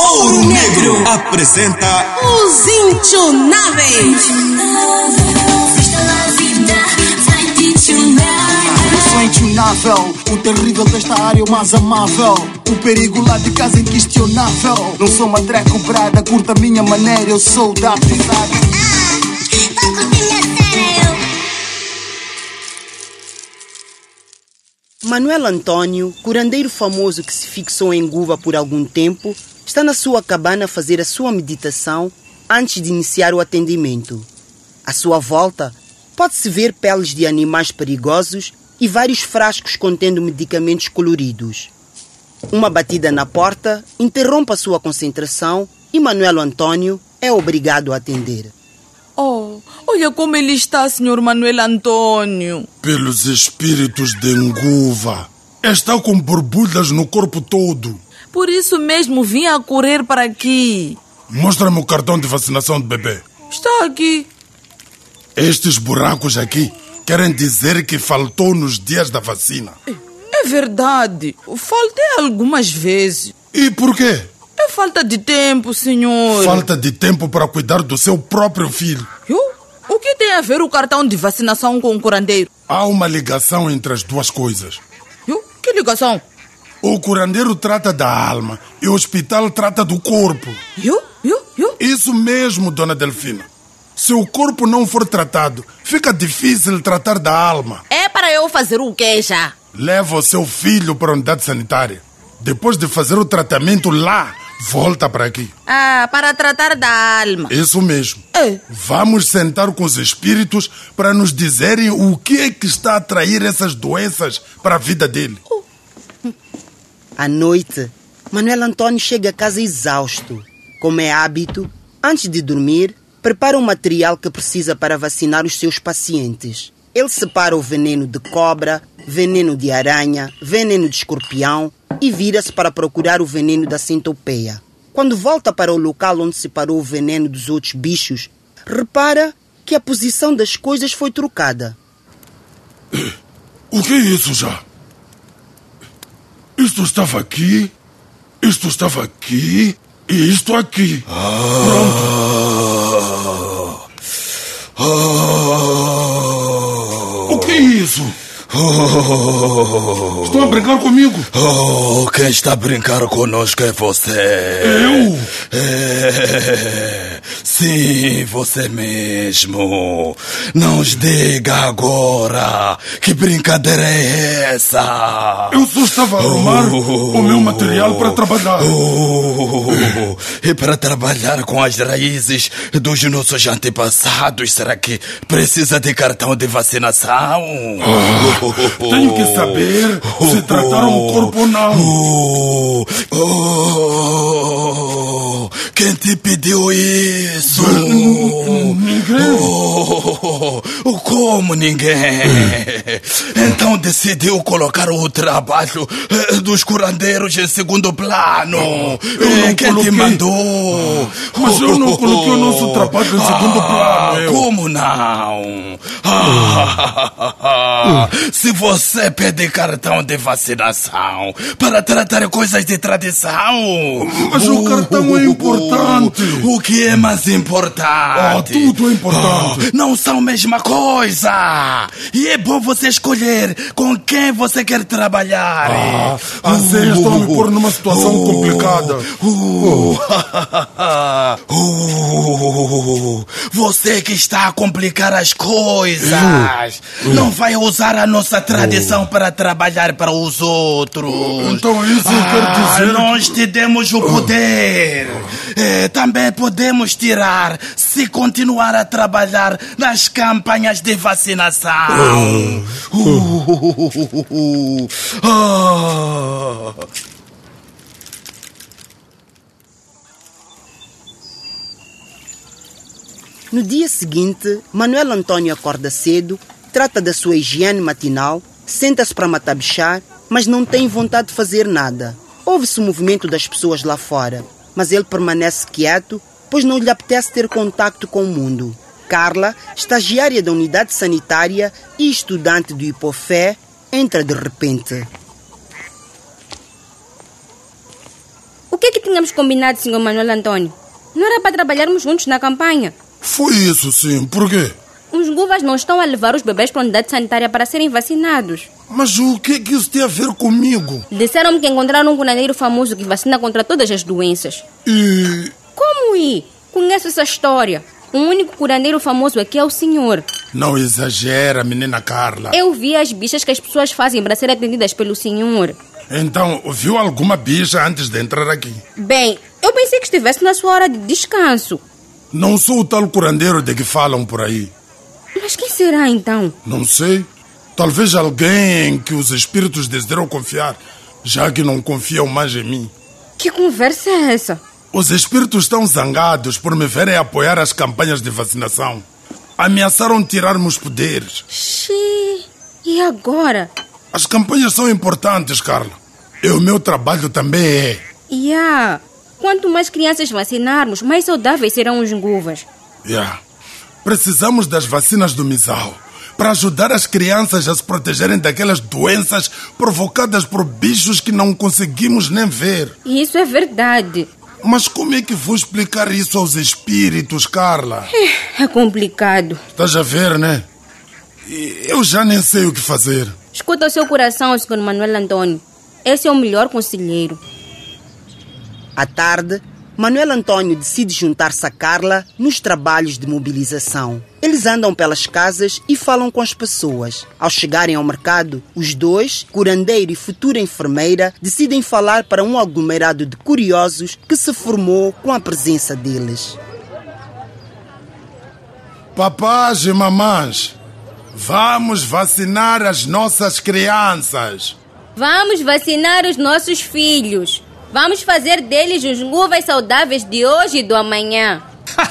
Ouro Negro apresenta Os Intionáveis. Eu sou intionável, o terrível desta área, o mais amável. O perigo lá de casa inquestionável. Não sou uma drag cobrada, curta a minha maneira, eu sou da cidade. Manuel Antônio, curandeiro famoso que se fixou em Guva por algum tempo, está na sua cabana a fazer a sua meditação antes de iniciar o atendimento. À sua volta, pode-se ver peles de animais perigosos e vários frascos contendo medicamentos coloridos. Uma batida na porta interrompe a sua concentração e Manuel Antônio é obrigado a atender. Oh, olha como ele está, Sr. Manuel Antônio. Pelos espíritos de Nguva, está com borbulhas no corpo todo. Por isso mesmo vim a correr para aqui. Mostra-me o cartão de vacinação do bebê. Está aqui. Estes buracos aqui querem dizer que faltou nos dias da vacina. É verdade. Faltei algumas vezes. E por quê? É falta de tempo, senhor. Falta de tempo para cuidar do seu próprio filho. O que tem a ver o cartão de vacinação com o curandeiro? Há uma ligação entre as duas coisas. Que ligação? O curandeiro trata da alma e o hospital trata do corpo. Isso mesmo, dona Delfina. Se o corpo não for tratado, fica difícil tratar da alma. É para eu fazer o quê já? Leva o seu filho para a unidade sanitária. Depois de fazer o tratamento lá, volta para aqui. Para tratar da alma. Isso mesmo. Vamos sentar com os espíritos para nos dizerem o que é que está a atrair essas doenças para a vida dele. À noite, Manuel Antônio chega a casa exausto. Como é hábito, antes de dormir, prepara o material que precisa para vacinar os seus pacientes. Ele separa o veneno de cobra, veneno de aranha, veneno de escorpião e vira-se para procurar o veneno da centopeia. Quando volta para o local onde separou o veneno dos outros bichos, repara que a posição das coisas foi trocada. O que é isso já? Isto estava aqui, isto estava aqui e isto aqui. O que é isso? Estão a brincar comigo? Quem está a brincar conosco é você. Eu? Sim, você mesmo. Não os diga agora. Que brincadeira é essa? Eu só estava a arrumar o meu material para trabalhar. E para trabalhar com as raízes dos nossos antepassados, será que precisa de cartão de vacinação? Tenho que saber se trataram o corpo ou não. Quem te pediu isso? Ninguém. Como ninguém? Então decidiu colocar o trabalho dos curandeiros em segundo plano. Quem te mandou? Mas eu não coloquei o nosso trabalho em segundo plano. Como não? Se você pede cartão de vacinação para tratar coisas de tradição... Mas o cartão é importante. O que é mais importante? Tudo é importante. Não são a mesma coisa. E é bom você escolher com quem você quer trabalhar. Assim estão a me pôr numa situação complicada. Você que está a complicar as coisas. Não vai usar a nossa tradição para trabalhar para os outros. Então isso quer dizer... Nós te demos o poder. Também podemos tirar se continuar a trabalhar nas campanhas de vacinação. No dia seguinte, Manuel Antônio acorda cedo, trata da sua higiene matinal, senta-se para matabichar, mas não tem vontade de fazer nada. Ouve-se o movimento das pessoas lá fora, mas ele permanece quieto, pois não lhe apetece ter contacto com o mundo. Carla, estagiária da unidade sanitária e estudante do Hipofé, entra de repente. O que é que te tínhamos combinado, Sr. Manuel Antônio. Não era para trabalharmos juntos na campanha. Foi isso, sim. Por quê? Os Nguvas não estão a levar os bebês para a unidade sanitária para serem vacinados. Mas o que é que isso tem a ver comigo? Disseram-me que encontraram um curandeiro famoso que vacina contra todas as doenças. E... Como ir? Conheço essa história. O único curandeiro famoso aqui é o senhor. Não exagera, menina Carla. Eu vi as bichas que as pessoas fazem para serem atendidas pelo senhor. Então, viu alguma bicha antes de entrar aqui? Bem, eu pensei que estivesse na sua hora de descanso. Não sou o tal curandeiro de que falam por aí. Mas quem será então? Não sei. Talvez alguém em que os espíritos decidiram confiar, já que não confiam mais em mim. Que conversa é essa? Os espíritos estão zangados por me verem apoiar as campanhas de vacinação. Ameaçaram tirar-me os poderes. Xiii, e agora? As campanhas são importantes, Carla. E o meu trabalho também é. Quanto mais crianças vacinarmos, mais saudáveis serão os Nguvas. Precisamos das vacinas do Misal para ajudar as crianças a se protegerem daquelas doenças provocadas por bichos que não conseguimos nem ver. Isso é verdade. Mas como é que vou explicar isso aos espíritos, Carla? É complicado. Estás a ver, né? Eu já nem sei o que fazer. Escuta o seu coração, Sr. Manuel Antônio. Esse é o melhor conselheiro. À tarde, Manuel Antônio decide juntar-se a Carla nos trabalhos de mobilização. Eles andam pelas casas e falam com as pessoas. Ao chegarem ao mercado, os dois, curandeiro e futura enfermeira, decidem falar para um aglomerado de curiosos que se formou com a presença deles. Papás e mamães, vamos vacinar as nossas crianças. Vamos vacinar os nossos filhos. Vamos fazer deles os Nguvas saudáveis de hoje e do amanhã.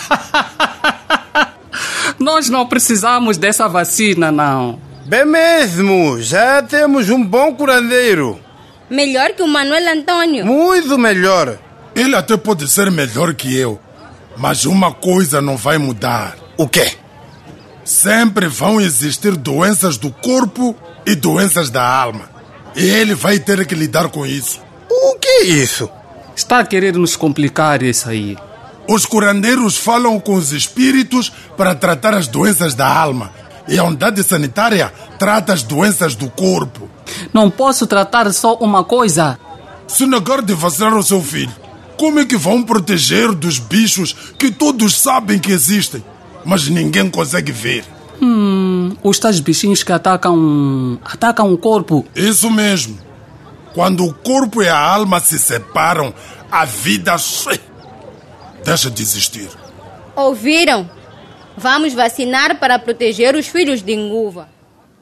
Nós não precisamos dessa vacina, não. Bem mesmo, já temos um bom curandeiro. Melhor que o Manuel Antônio. Muito melhor. Ele até pode ser melhor que eu, mas uma coisa não vai mudar. O quê? Sempre vão existir doenças do corpo e doenças da alma. E ele vai ter que lidar com isso. O que é isso? Está a querer nos complicar isso aí. Os curandeiros falam com os espíritos para tratar as doenças da alma. E a unidade sanitária trata as doenças do corpo. Não posso tratar só uma coisa. Se negar de vacinar o seu filho, como é que vão proteger dos bichos que todos sabem que existem, mas ninguém consegue ver? Os tais bichinhos que atacam o corpo. Isso mesmo. Quando o corpo e a alma se separam, a vida deixa de existir. Ouviram? Vamos vacinar para proteger os filhos de Nguva.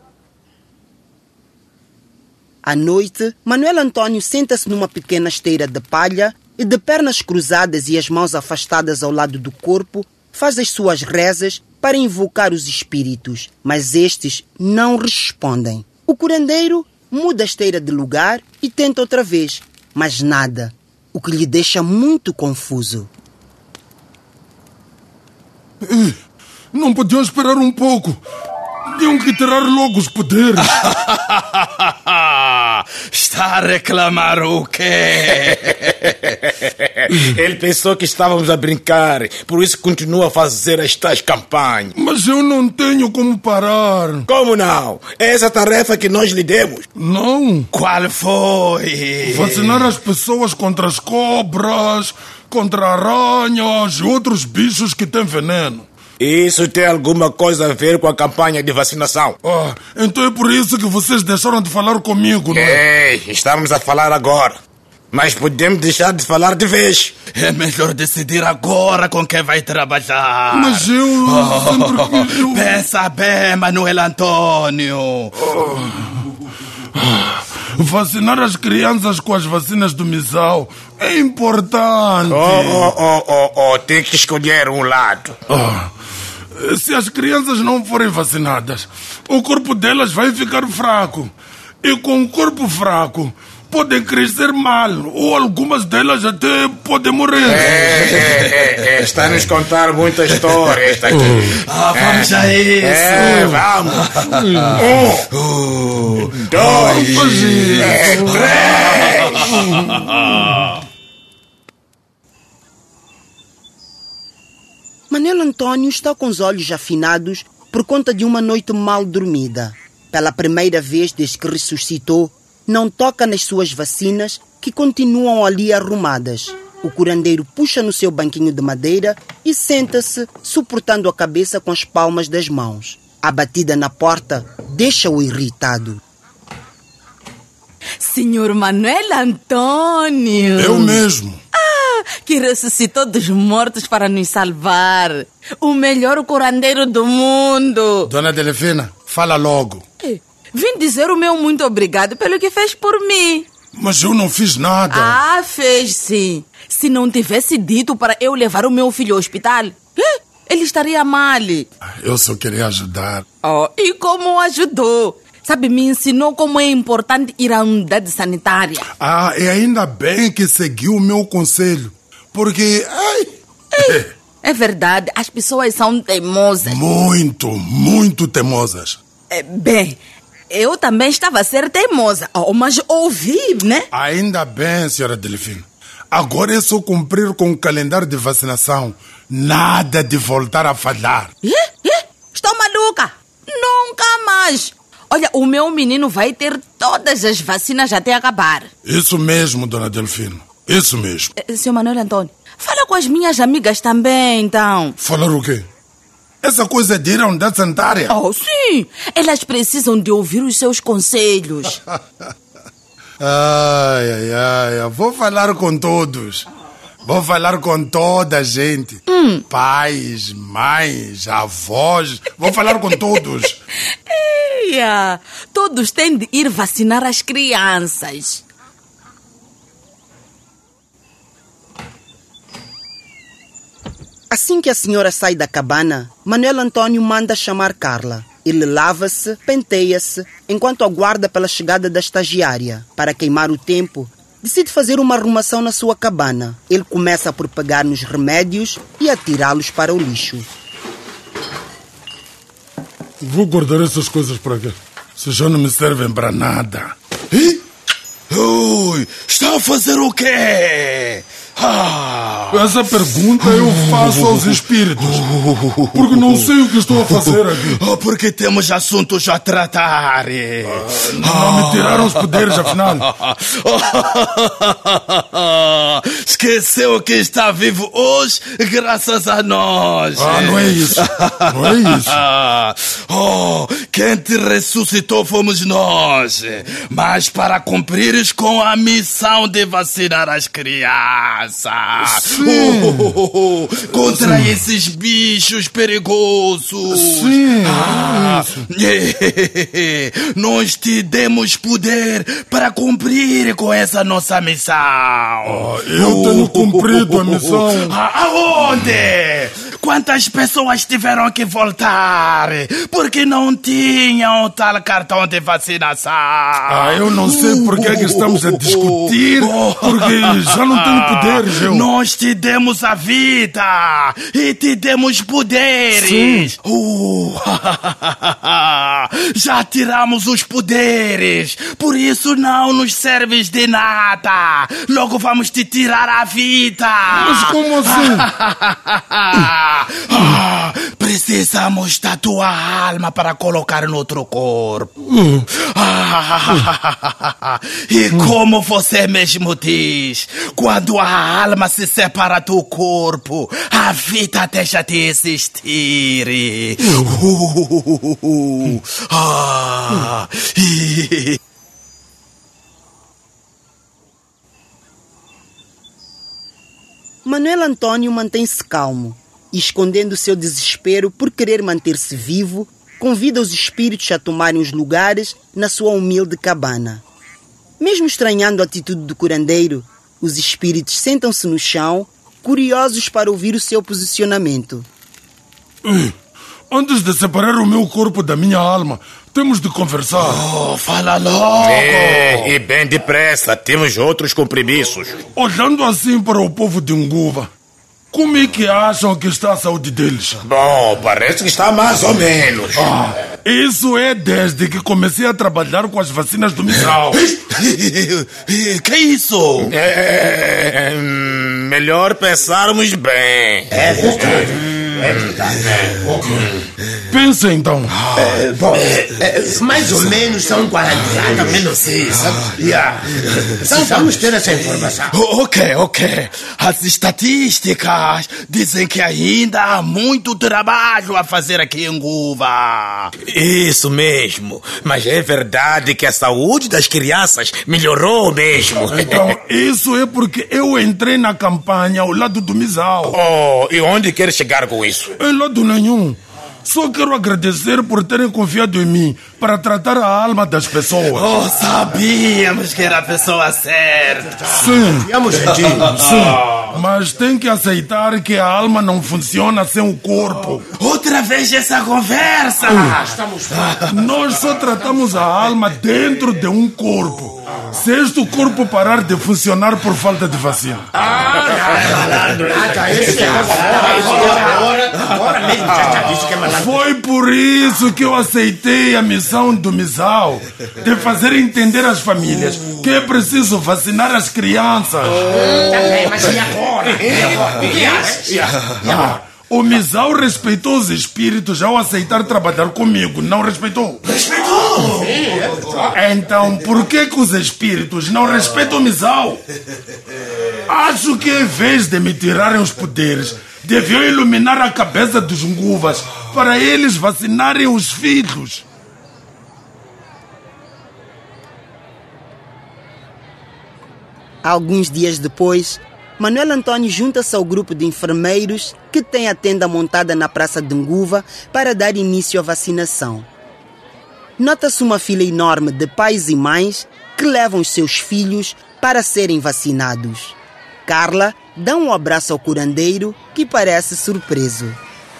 À noite, Manuel Antônio senta-se numa pequena esteira de palha e, de pernas cruzadas e as mãos afastadas ao lado do corpo, faz as suas rezas para invocar os espíritos, mas estes não respondem. O curandeiro muda a esteira de lugar e tenta outra vez, mas nada, o que lhe deixa muito confuso. Não podiam esperar um pouco. Tinham que tirar logo os poderes. Está a reclamar o quê? Ele pensou que estávamos a brincar, por isso continua a fazer estas campanhas. Mas eu não tenho como parar. Como não? É essa tarefa que nós lhe demos. Não. Qual foi? Vacinar as pessoas contra as cobras, contra aranhas e outros bichos que têm veneno. Isso tem alguma coisa a ver com a campanha de vacinação? Então é por isso que vocês deixaram de falar comigo, não é? Ei, estamos a falar agora. Mas podemos deixar de falar de vez. É melhor decidir agora com quem vai trabalhar. Mas eu... Pensa bem, Manuel Antônio. Vacinar as crianças com as vacinas do Misal é importante. Tem que escolher um lado. Se as crianças não forem vacinadas, o corpo delas vai ficar fraco. E com o corpo fraco, podem crescer mal. Ou algumas delas até podem morrer. Está a nos contar muita história esta aqui. Vamos a isso. Vamos. 2, 3. Manuel Antônio está com os olhos afinados por conta de uma noite mal dormida. Pela primeira vez desde que ressuscitou, não toca nas suas vacinas que continuam ali arrumadas. O curandeiro puxa no seu banquinho de madeira e senta-se, suportando a cabeça com as palmas das mãos. A batida na porta deixa-o irritado. Senhor Manuel Antônio! Eu mesmo. Que ressuscitou dos mortos para nos salvar. O melhor curandeiro do mundo. Dona Delfina, fala logo. Vim dizer o meu muito obrigado pelo que fez por mim. Mas eu não fiz nada. Fez sim. Se não tivesse dito para eu levar o meu filho ao hospital, ele estaria mal. Eu só queria ajudar. E como o ajudou? Sabe, me ensinou como é importante ir à unidade sanitária. E ainda bem que seguiu o meu conselho. Porque... É verdade, as pessoas são teimosas. Muito teimosas. Bem, eu também estava a ser teimosa, mas ouvi, né? Ainda bem, senhora Delfina. Agora é só cumprir com o calendário de vacinação. Nada de voltar a falhar. Estou maluca? Nunca mais. Olha, o meu menino vai ter todas as vacinas até acabar. Isso mesmo, dona Delfina. Isso mesmo. Senhor Manuel Antônio, fala com as minhas amigas também, então. Falar o quê? Essa coisa de ir à unidade sanitária? Sim. Elas precisam de ouvir os seus conselhos. Vou falar com todos. Vou falar com toda a gente. Pais, mães, avós. Vou falar com todos. Todos têm de ir vacinar as crianças. Assim que a senhora sai da cabana, Manuel Antônio manda chamar Carla. Ele lava-se, penteia-se, enquanto aguarda pela chegada da estagiária. Para queimar o tempo, decide fazer uma arrumação na sua cabana. Ele começa por pegar nos remédios e atirá-los para o lixo. Vou guardar essas coisas para quê? Se já não me servem para nada. Está a fazer o quê? Essa pergunta eu faço aos espíritos. Porque não sei o que estou a fazer aqui. Porque temos assuntos a tratar. Não me tiraram os poderes, afinal. Esqueceu que está vivo hoje graças a nós. Não é isso. Não é isso. Quem te ressuscitou fomos nós. Mas para cumprires com a missão de vacinar as crianças. Contra esses bichos perigosos. Nós te demos poder para cumprir com essa nossa missão. Eu tenho cumprido a missão. Aonde? Quantas pessoas tiveram que voltar porque não tinham o tal cartão de vacinação? Eu não sei porque é que estamos a discutir, porque já não tenho poderes. Nós te demos a vida e te demos poderes. Já tiramos os poderes, por isso não nos serves de nada. Logo vamos te tirar a vida. Mas como assim? Precisamos da tua alma para colocar no outro corpo. E como você mesmo diz, quando a alma se separa do corpo, a vida deixa de existir. Manuel Antônio mantém-se calmo e, escondendo seu desespero por querer manter-se vivo, convida os espíritos a tomarem os lugares na sua humilde cabana. Mesmo estranhando a atitude do curandeiro, os espíritos sentam-se no chão, curiosos para ouvir o seu posicionamento. Antes de separar o meu corpo da minha alma, temos de conversar. Fala logo! E bem depressa, temos outros compromissos. Olhando assim para o povo de Unguva, como é que acham que está a saúde deles? Bom, parece que está mais ou menos. Isso é desde que comecei a trabalhar com as vacinas do Missal. Que é isso? Melhor pensarmos bem. Pensa então. Mais ou menos são 40 anos. Menos isso. Precisamos ter essa informação. Ok. As estatísticas dizem que ainda há muito trabalho a fazer aqui em Nguva. Isso mesmo. Mas é verdade que a saúde das crianças melhorou mesmo. Então, isso é porque eu entrei na campanha ao lado do Misal. E onde quer chegar com isso? Em lado nenhum. Só quero agradecer por terem confiado em mim para tratar a alma das pessoas. Sabíamos que era a pessoa certa. Sim. Confiamos em ti. Sim. Mas tem que aceitar que a alma não funciona sem o corpo. Outra vez essa conversa. Nós só tratamos a alma dentro de um corpo. Se este corpo parar de funcionar por falta de vacina. Agora mesmo já disse que é malandro. Foi por isso que eu aceitei a missão do Misal de fazer entender às famílias que é preciso vacinar as crianças. Mas e agora? O que acha? O Misal respeitou os espíritos ao aceitar trabalhar comigo, não respeitou? Respeitou! Então, por que os espíritos não respeitam o Misal? Acho que em vez de me tirarem os poderes, deviam iluminar a cabeça dos Nguvas para eles vacinarem os filhos. Alguns dias depois, Manuel Antônio junta-se ao grupo de enfermeiros que tem a tenda montada na Praça de Nguva para dar início à vacinação. Nota-se uma fila enorme de pais e mães que levam os seus filhos para serem vacinados. Carla dá um abraço ao curandeiro que parece surpreso.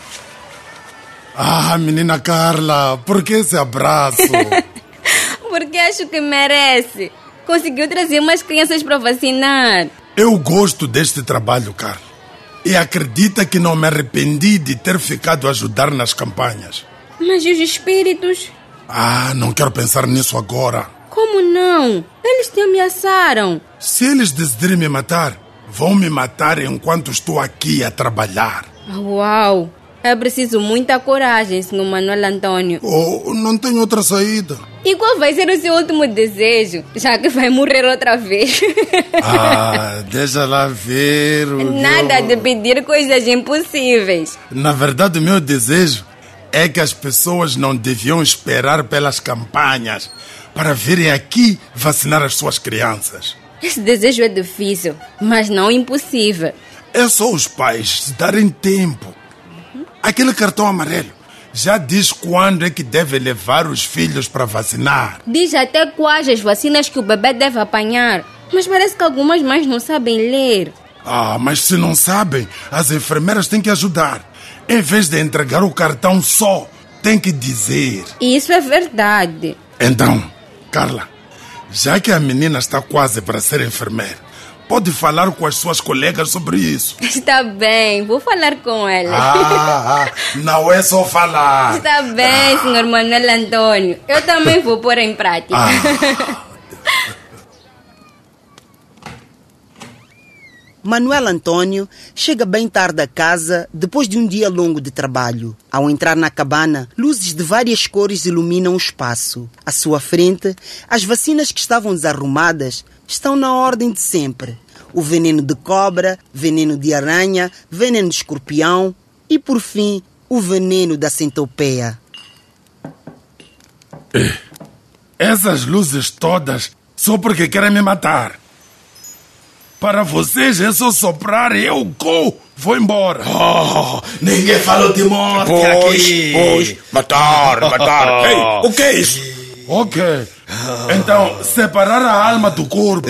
Menina Carla, por que esse abraço? Porque acho que merece. Conseguiu trazer umas crianças para vacinar. Eu gosto deste trabalho, Carla. E acredita que não me arrependi de ter ficado a ajudar nas campanhas. Mas e os espíritos? Não quero pensar nisso agora. Como não? Eles te ameaçaram. Se eles decidirem me matar, vão me matar enquanto estou aqui a trabalhar. Uau! É preciso muita coragem, Sr. Manuel Antônio. Não tenho outra saída. E qual vai ser o seu último desejo, já que vai morrer outra vez? Deixa lá ver. Nada de pedir coisas impossíveis. Na verdade, o meu desejo é que as pessoas não deviam esperar pelas campanhas para virem aqui vacinar as suas crianças. Esse desejo é difícil, mas não impossível. É só os pais se darem tempo. Aquele cartão amarelo já diz quando é que deve levar os filhos para vacinar. Diz até quais as vacinas que o bebê deve apanhar. Mas parece que algumas mães não sabem ler. Mas se não sabem, as enfermeiras têm que ajudar. Em vez de entregar o cartão só, tem que dizer. Isso é verdade. Então, Carla, já que a menina está quase para ser enfermeira, pode falar com as suas colegas sobre isso. Está bem, vou falar com elas. Não é só falar. Está bem, Sr. Manuel Antônio. Eu também vou pôr em prática. Manuel Antônio chega bem tarde a casa depois de um dia longo de trabalho. Ao entrar na cabana, luzes de várias cores iluminam o espaço. À sua frente, as vacinas que estavam desarrumadas estão na ordem de sempre. O veneno de cobra, veneno de aranha, veneno de escorpião e, por fim, o veneno da centopeia. Essas luzes todas só porque querem me matar. Para vocês é só soprar e eu vou embora. Ninguém falou de morte aqui. Pois, matar. Ei, o que é isso? Ok. Então, separar a alma do corpo.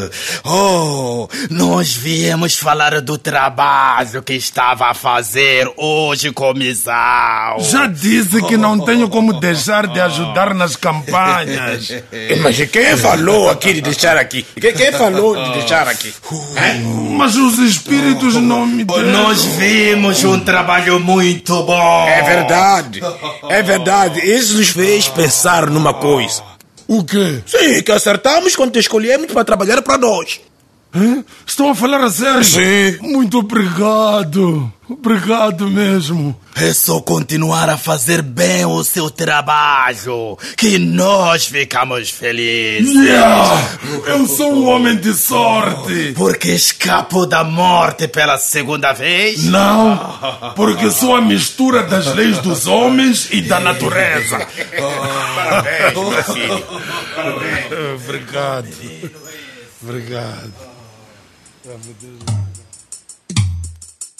Nós viemos falar do trabalho que estava a fazer hoje com o Misal. Já disse que não tenho como deixar de ajudar nas campanhas. Mas quem falou aqui de deixar aqui? Quem falou de deixar aqui? Mas os espíritos não me deram. Nós vimos um trabalho muito bom. É verdade. Isso nos fez pensar numa coisa. O quê? Sim, que acertamos quando te escolhemos para trabalhar para nós. Estão a falar a sério? Sim. Muito obrigado. Obrigado mesmo. É só continuar a fazer bem o seu trabalho, que nós ficamos felizes. Eu sou um homem de sorte. Porque escapou da morte pela segunda vez? Não, porque sou a mistura das leis dos homens e da natureza. Parabéns, meu filho. Obrigado. Obrigado.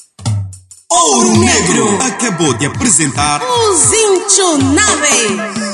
Ouro Negro acabou de apresentar Os Intionáveis.